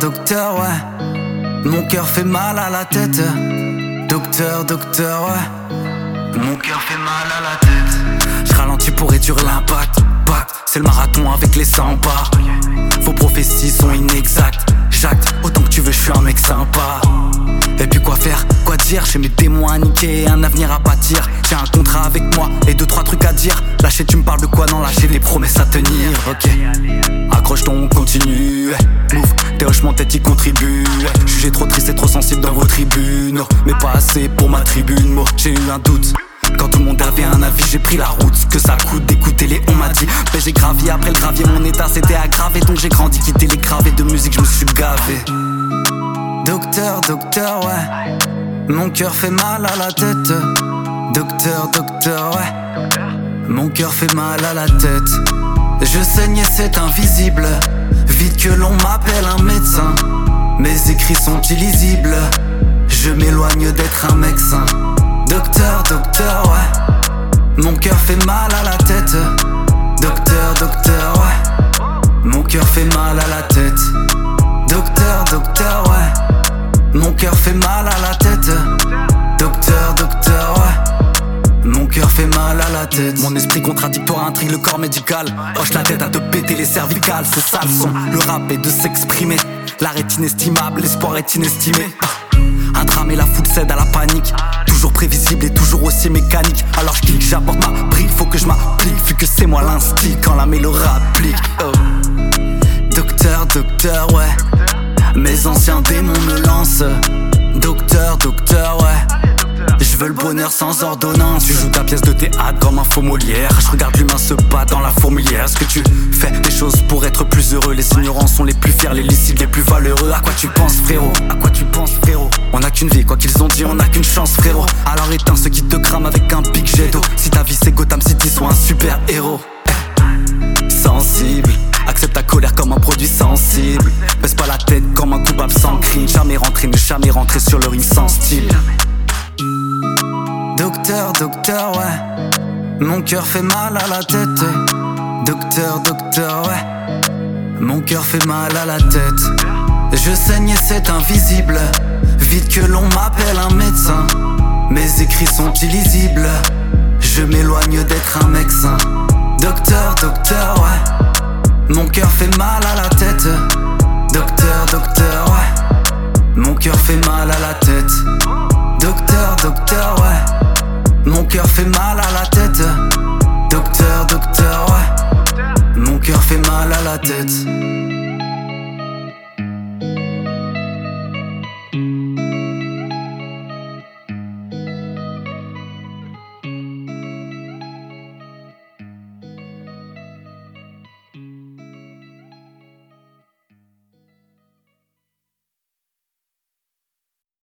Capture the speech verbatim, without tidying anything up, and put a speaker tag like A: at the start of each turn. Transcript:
A: docteur, ouais. Mon cœur fait mal à la tête. Docteur, docteur, ouais. Mon cœur fait mal à la tête. Je ralentis pour réduire l'impact. C'est le marathon avec les cent pas. Vos prophéties sont inexactes. J'acte, autant que tu veux, je suis un mec sympa. Et puis quoi faire, quoi dire, j'ai mes démons à niquer et un avenir à bâtir. J'ai un contrat avec moi et deux trois trucs à dire. Lâcher, tu me parles de quoi? Non, là j'ai des promesses à tenir. Ok, accroche ton, on continue. Move, tes hochements tête y contribuent. Jugé trop triste et trop sensible dans vos tribunes. Mais pas assez pour ma tribune, moi j'ai eu un doute. Quand tout le monde avait un avis, j'ai pris la route. Ce que ça coûte d'écouter les on m'a dit. Mais j'ai gravi après le gravier, mon état s'était aggravé. Donc j'ai grandi, quitté les gravés de musique, je me suis gavé. Docteur, docteur, ouais. Mon cœur fait mal à la tête. Docteur, docteur, ouais. Mon cœur fait mal à la tête. Je saigne et c'est invisible. Vite que l'on m'appelle un médecin. Mes écrits sont illisibles. Je m'éloigne d'être un mec sain. Docteur, docteur, ouais. Mon cœur fait mal à la tête. Docteur, docteur, ouais. Mon cœur fait mal à la tête. Docteur, docteur, ouais. Mon cœur fait mal à la tête. Docteur, docteur, ouais. Mon cœur fait mal à la tête. Mon esprit contradictoire intrigue le corps médical. Hoche la tête à te péter les cervicales. C'est ça le son, le rap est de s'exprimer. L'art est inestimable, l'espoir est inestimé. Un drame et la foule cède à la panique. Toujours prévisible et toujours aussi mécanique. Alors je clique, j'apporte ma brique, faut que je m'applique. Vu que c'est moi l'instinct quand la mélodie applique. Oh. Docteur, docteur, ouais. Mes anciens démons me lancent. Docteur, docteur, ouais. Je veux le bonheur sans ordonnance. Tu joues ta pièce de théâtre comme un faux Molière. Je regarde l'humain se battre dans la fourmilière. Est-ce que tu fais des choses pour être plus heureux? Les ignorants sont les plus fiers, les licides les plus valeureux. À quoi tu penses, frérot? À quoi tu penses, frérot? On a qu'une vie, quoi qu'ils ont dit, on a qu'une chance, frérot. Alors éteins ceux qui te crament avec un big jet d'eau. Si ta vie c'est Gotham City, sois un super héros. Sensible, accepte ta colère comme un produit sensible. Baisse pas la tête comme un coupable sans crime. Jamais rentrer, ne jamais rentrer sur le ring sans style. Docteur, docteur, ouais. Mon cœur fait mal à la tête. Docteur, docteur, ouais. Mon cœur fait mal à la tête. Je saigne et c'est invisible. Vite que l'on m'appelle un médecin. Mes écrits sont illisibles. Je m'éloigne d'être un mec sain. Docteur, docteur, ouais. Mon cœur fait mal à la tête. Docteur, docteur, ouais. Mon cœur fait mal à la tête. Docteur, docteur, ouais. Mon cœur fait mal à la tête. Docteur, docteur, ouais. Mon cœur fait mal à la tête.